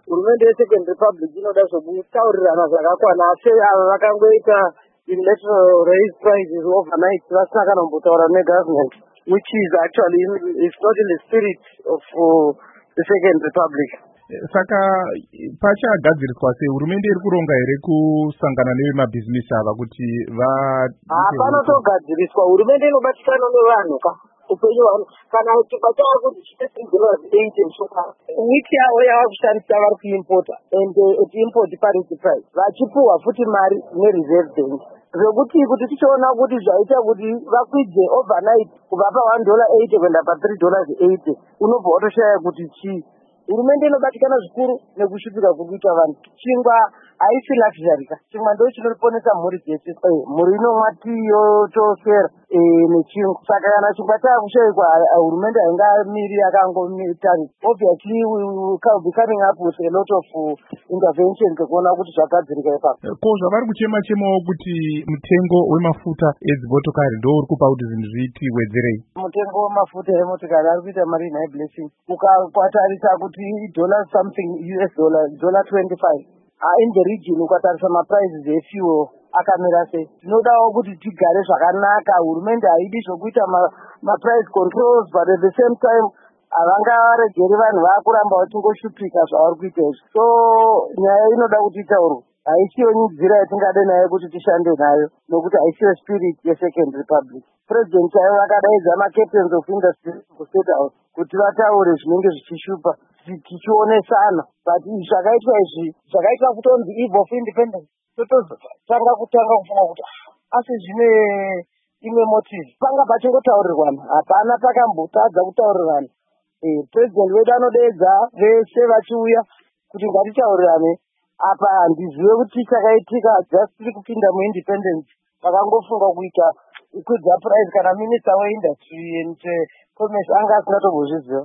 hurumende yeSecond Republic inoda zvekutaurirana zvakakwana, asi ava vakangoita electoral raise prices overnight vasina kana kumbotaura negovernment, which is actually it's not in the spirit of the Second Republic. Saka pachagadziriswa sei, hurumende iri kuronga here kusangana nevemabhizinisi ava kuti hapana togadziriswa, hurumende inobatikana nevanhu upenyu hwavo kana tikataura kuti wiki yavo yava kushandisa vari kuimpota and tiimport parity price vachipuhwa futi mari nereserve bank zvekuti tichiona kuti zvaita kuti vakwidze overnight kubva pa$1.80 kuenda pa$3.80 unobva watoshaya kuti chii. Hurumende inobatikana zvikuru nekushupika kuita vanhu. Chingwa haisi luxury, chingwa ndo chinoponesa mhuri dzese. Mhuri inomwa tii yotoswera nechingwa. Saka kana chingwa chakushaikwa, hurumende haingamiri yakangomitari. Obviously we will be coming up with a lot of intervention kuona kuti zvagadzirika ipapo. Ko zvavari kuchema-chemawo kuti mutengo wemafuta edzimotokari ndo uri kupa kuti zvinhu zvitiwedzerei. Mutengo wemafuta emotokari ari kuita mari inhai blessing. Ukakwatarisa kuti dollar something US dollar 25 in the region, ukatarisa maprices efuel akamira sei. Tinodawo kuti tigare zvakanaka, hurumende haidi zvokuita maprice controls, but at the same time havangaregeri vanhu vakuramba vachingoshupika zvavari kuita izvi. So nyaya inoda kuti itaurwe, haisiyo nzira yatingade nayo kuti tishande nayo, nokuti haisiyo spirit yeSecond Republic. President chaivo vakadaidza macaptains of industry kuState House kuti vataure zvinenge zvichishupa tichionesana, but zvakaitwa izvi zvakaitwa kutonzi eve of independence, tototanga kufunga kuti asi zvine imwe motive panga pachingotaurirwana, hapana pakambotadza kutaurirwana. President wedu anodeedza vese vachiuya kuti ngatitaurirane apa. Handizive kuti chakaitika, just tiri kupinda muindependence pakangofunga kuita kwidza price kana minister weindustry and commerce anga asingatombozviziva.